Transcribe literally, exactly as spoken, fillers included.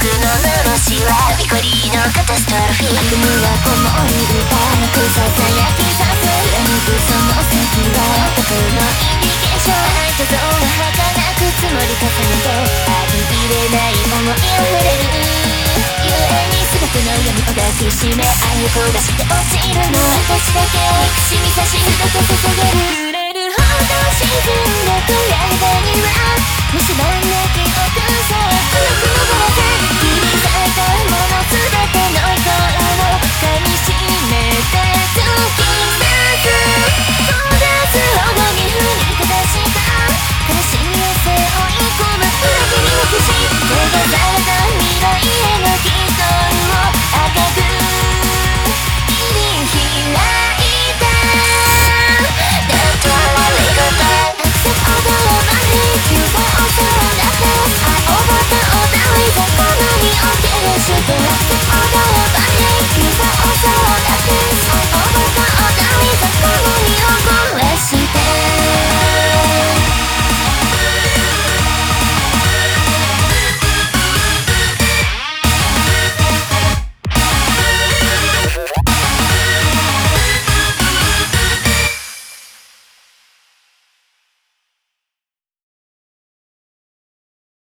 の罵りはびこりのカタストロフィー。悪夢は子守歌なくささやきさす貫くその先は男のインディケーション。愛と憎悪が儚く積もり重ねて相入れない思い溢れる。故に全ての闇を抱きしめ愛を焦がして落ちるの。私だけ憎しみ差しすと捧げる。濡れるほど沈んだ小屋には虫歯に